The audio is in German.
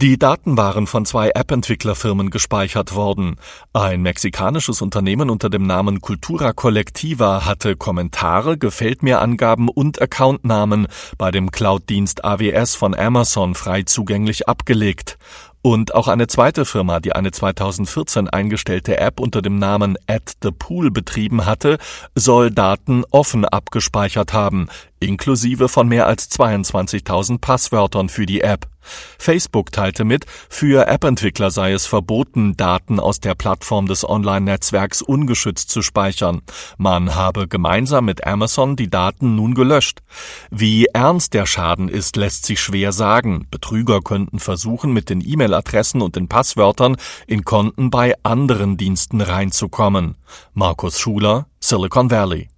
Die Daten waren von 2 App-Entwicklerfirmen gespeichert worden. Ein mexikanisches Unternehmen unter dem Namen Cultura Colectiva hatte Kommentare, Gefällt-mir-Angaben und Accountnamen bei dem Cloud-Dienst AWS von Amazon frei zugänglich abgelegt. Und auch eine zweite Firma, die eine 2014 eingestellte App unter dem Namen @thepool betrieben hatte, soll Daten offen abgespeichert haben, inklusive von mehr als 22.000 Passwörtern für die App. Facebook teilte mit, für App-Entwickler sei es verboten, Daten aus der Plattform des Online-Netzwerks ungeschützt zu speichern. Man habe gemeinsam mit Amazon die Daten nun gelöscht. Wie ernst der Schaden ist, lässt sich schwer sagen. Betrüger könnten versuchen, mit den E-Mail-Adressen und den Passwörtern in Konten bei anderen Diensten reinzukommen. Markus Schuler, Silicon Valley.